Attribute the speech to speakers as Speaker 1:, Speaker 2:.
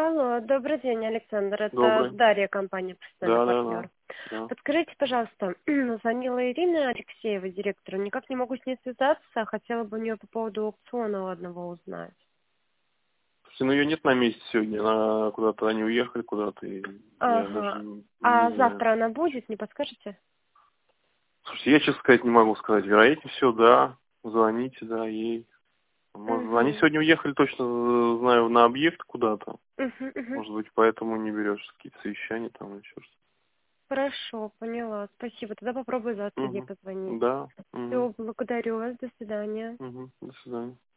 Speaker 1: Алло, добрый день, Александр. Это
Speaker 2: Добрый.
Speaker 1: Дарья, компания «Постоянный
Speaker 2: Да, да, да.
Speaker 1: партнер».
Speaker 2: Да.
Speaker 1: Подскажите, пожалуйста, звонила Ирина Алексеева, директору. Никак не могу с ней связаться. Хотела бы у нее по поводу аукциона одного узнать.
Speaker 2: Слушайте, ну ее нет на месте сегодня. Она куда-то, они уехали куда-то, и я даже
Speaker 1: Ага.
Speaker 2: не
Speaker 1: А
Speaker 2: знаю.
Speaker 1: завтра она будет, не подскажете?
Speaker 2: Слушайте, я, честно сказать, не могу сказать. Вероятнее всего, да. Звоните, да, ей. Может, они
Speaker 1: Угу.
Speaker 2: сегодня уехали, точно знаю, на объект куда-то.
Speaker 1: Угу.
Speaker 2: Может быть, поэтому не берешь какие-то совещания там или еще что-то.
Speaker 1: Хорошо, поняла. Спасибо. Тогда попробую завтра ей
Speaker 2: Угу.
Speaker 1: позвонить.
Speaker 2: Да. Угу.
Speaker 1: Все, благодарю вас. До свидания.
Speaker 2: Угу. До свидания.